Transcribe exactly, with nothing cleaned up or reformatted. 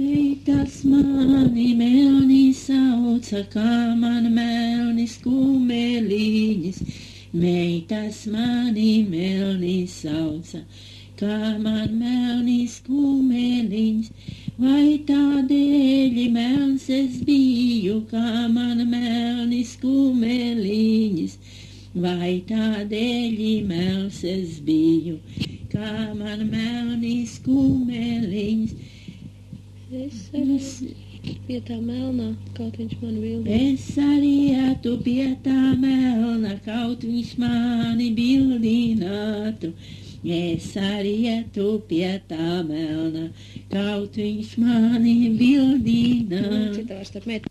Meitas mani melni sauca, kā man melnis kumeliņas. Meitas mani melni sauca, kā man melnis kumeliņas. Vai tādēļ melns es biju, kā man melnis kumeliņas. Vai tādēļ melns es biju, kā man melnis kumeliņas. Es arī pie tā melnā, kaut viņš man bildinātu. Es arī ietu pie tā melnā, kaut viņš mani bildinātu. Es arī ietu pie tā melnā, kaut viņš mani bildinātu. Citā vairs starp meitu.